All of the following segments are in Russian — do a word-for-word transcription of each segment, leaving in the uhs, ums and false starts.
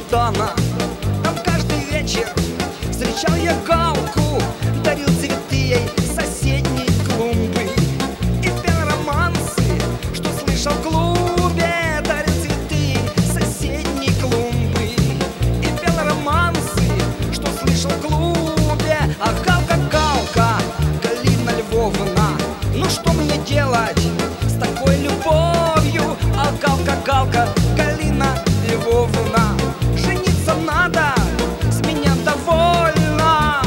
фонтана. Там каждый вечер встречал я Галку, дарил цветы ей с соседней клумбы и пел романсы, что слышал в клубе. Дарил цветы с соседней клумбы и пел романсы, что слышал в клубе. А Галка, Галка, Галина Львовна, ну что мне делать с такой любовью? А Галка, Галка, Галина Львовна, жениться надо, с меня довольна.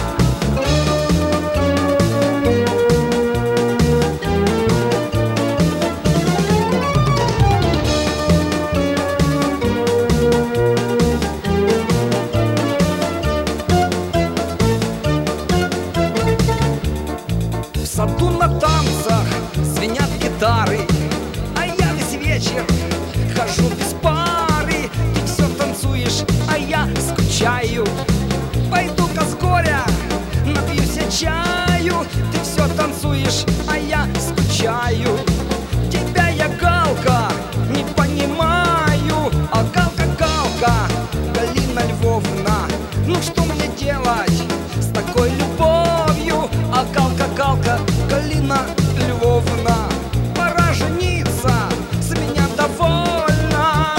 В саду на танцах звенят гитары, а я весь вечер хожу без пары. Ты все танцуешь, а я скучаю. Пойду-ка с горя напьюсь я чаю. Ты все танцуешь, а я скучаю. Тебя я, Галка, не понимаю. А Галка, Галка, Галина Львовна, ну что мне делать с такой любовью? А Галка, Галка, Галина Львовна, пора жениться, с меня довольна.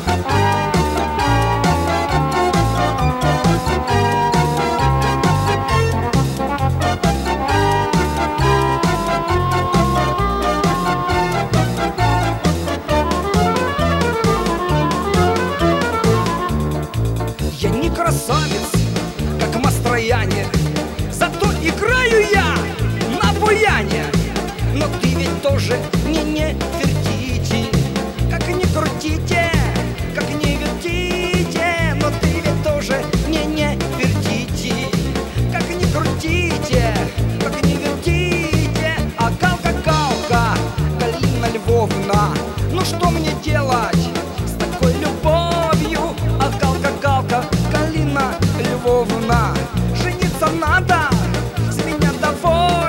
Я не красавец, как Мастрояне, зато играю я на буяне. Но ты ведь тоже не Нефертити, как не крутите, как не вертите. Но ты ведь тоже не Нефертити, как не крутите, как не вертите. А Галка, Галка, Галина Львовна, ну что мне делать с такой любовью? А Галка, Галка, Галина Львовна, жениться надо, с меня довольна.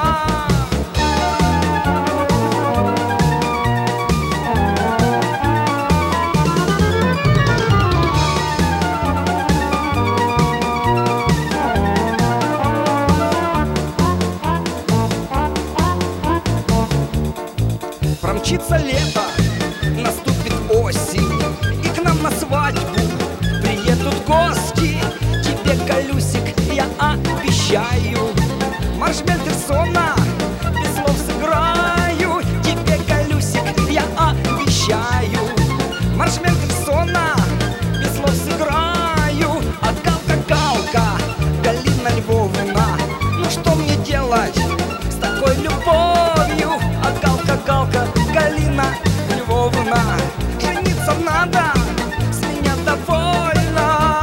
Промчится лето, наступит осень, и к нам на свадьбу приедут гости. Тебе, Галюсик, я обещаю, марш Мендельсона без слов сыграю. Тебе, Галюсик, я обещаю, марш Мендельсона без слов сыграю. А Галка, Галка, Галина Львовна, ну что мне делать с такой любовью? А Галка, Галка, Галина Львовна, жениться надо, с меня довольна.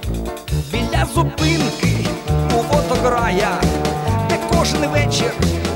Біля зупинки у водограя, де кожен вечір